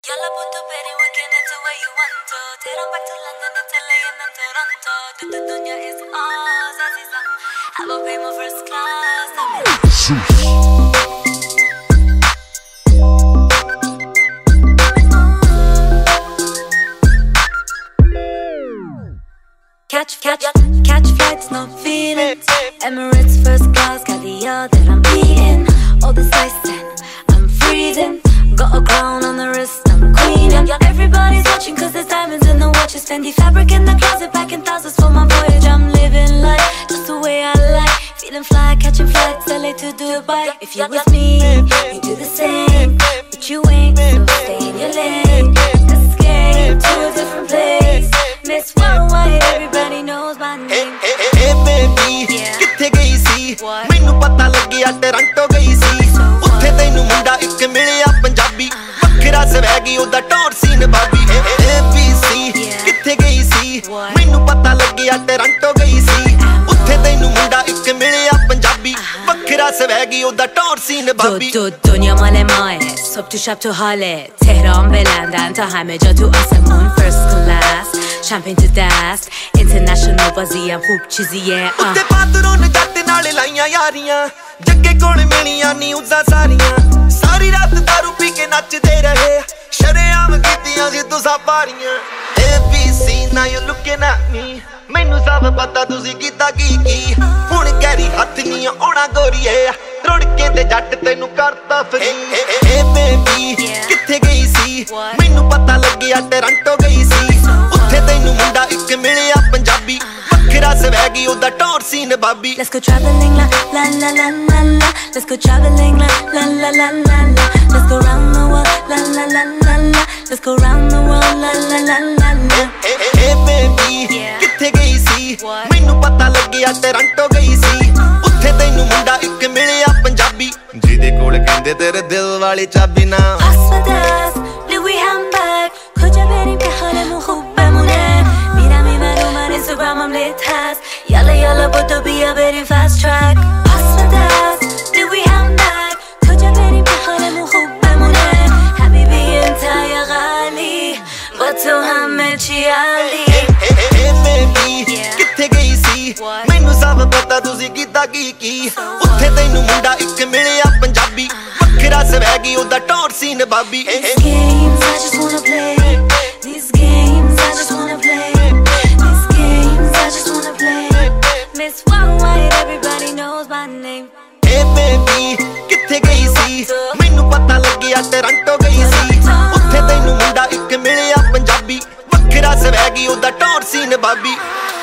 Yalla put the berry weekend into where you want to. Take them back to London and LA and then Toronto. The dunya is ours, Aziza. I will pay my first class. Catch flights, no feelings. Emirates first class, caviar that I'm eating. All this ice and I'm freezing. Got a crown on the wrist, I'm the queen. And everybody's watching cause there's diamonds in the watches. Fendi fabric in the closet, packing thousands for my voyage. I'm living life just the way I like. Feeling fly, catching flights, LA to Dubai. If you're with me, you do the same. But you ain't, so stay in your lane. Escape to a different place. Miss Worldwide, everybody knows my name. Hey baby, किथे गई सी? मैनू पता लगिया Toronto गई सी। उत्थे तैनू मुंडा इक मिलिया पंजाबी। वखरा स्वैगी ओदा टॉर सीन भाभी। ABC किथे गई सी? मैनू पता लगिया टोरंटो गई सी। उत्थे तैनू मुंडा इक मिलिया पंजाबी। वखरा स्वैगी ओदा टॉर सीन भाभी। دنیا مال ماه صبح تو شب تو حاله تهران به لندن تا همه جا تو آسمون first class champagne to dust international بازی هم خوب چیزیه ਉੱਤੇ ਪਾਤਰੋਂ ਨੇ ਜੱਟ ਨਾਲ ਲਾਈਆਂ ਯਾਰੀਆਂ ਜੱਗੇ ਕੋਲ ਮਿਲੀਆਂ ਨਿਊਜ਼ਾਂ ਸਾਰੀਆਂ ਸਾਰੀ ਰਾਤ ਦਾਰੂ ਪੀ ਕੇ ਨੱਚਦੇ ਰਹੇ ਸ਼ਰੇਆਮ ਕੀਤੀਆਂ ਸੀ ਤੁਸਾਂ ਪਾਰੀਆਂ ABC now you looking at me ਮੈਨੂੰ ਸਭ ਪਤਾ ਤੁਸੀਂ ਕੀਤਾ ਕੀ ਹੁਣ ਗੈਰੀ ਹੱਥ ਨਹੀਂ ਆਉਣਾ ਗੋਰੀਏ ਰੁੜ ਕੇ ਤੇ ਜੱਟ ਤੈਨੂੰ ਕਰਤਾ ਫਰੀ ਏ ਬੇਬੀ ਕਿੱਥੇ ਗਈ ਸੀ ਮੈਨੂੰ ਪਤਾ ਲੱਗਿਆ ਟੋਰੰਟੋ ਗਈ ਸੀ ਉੱਥੇ ਤੈਨੂੰ ਮੁੰਡਾ ਇੱਕ ਮਿਲਿਆ ਪੰਜਾਬੀ ਵੱਖਰਾ ਸਵੈਗੀ ਉਹਦਾ ਟੌਰ ਸੀਨ ਬਾਬੀ Let's go traveling la la la la la la Let's go traveling la la la la la la Let's go round the world la la la la la Let's go round the world la la la la la Hey baby ਕਿੱਥੇ ਗਈ ਸੀ ਮੈਨੂੰ ਪਤਾ ਲੱਗਿਆ Toronto ਗਈ ਸੀ ਉੱਥੇ ਤੈਨੂੰ ਮੁੰਡਾ ਇੱਕ ਮਿਲਿਆ ਪੰਜਾਬੀ ਜਿਹਦੇ ਕੋਲ ਕਹਿੰਦੇ ਤੇਰੇ ਦਿਲ ਵਾਲੀ ਚਾਬੀ ਨਾ Asmadas, Louis handbag کجا بریم که حالمون خوب بمونه میرم این من اینستاگرامم لیت هست یالا بودو بیا بریم fast track Asmadas, Louis handbag کجا بریم که حالمون خوب بمونه حبیبی انت یا غالی با تو همه چی عالی Hey baby ਕਿੱਥੇ ਗਈ ਸੀ ਮੈਨੂੰ ਸਭ ਪਤਾ ਤੁਸੀਂ ਕੀਤਾ ਕੀ ਉੱਥੇ ਤੈਨੂੰ ਮੁੰਡਾ ਇੱਕ ਮਿਲਿਆ ਪੰਜਾਬੀ ਵੱਖਰਾ ਸਵੈਗੀ ਉਹਦਾ ਟੌਰ ਸੀਨ ਬਾਬੀ These games I just wanna play These games I just wanna play These games I just wanna play Miss Worldwide everybody knows my name Hey baby ਕਿੱਥੇ ਗਈ ਸੀ ਮੈਨੂੰ ਪਤਾ ਲੱਗਿਆ ਟੋਰੰਟੋ ਗਈ ਸੀ ਉੱਥੇ ਤੈਨੂੰ ਮੁੰਡਾ ਇੱਕ ਮਿਲਿਆ ਪੰਜਾਬੀ ਵੱਖਰਾ ਸਵੈਗੀ ਉਹਦਾ ਟੌਰ ਸੀਨ ਬਾਬੀ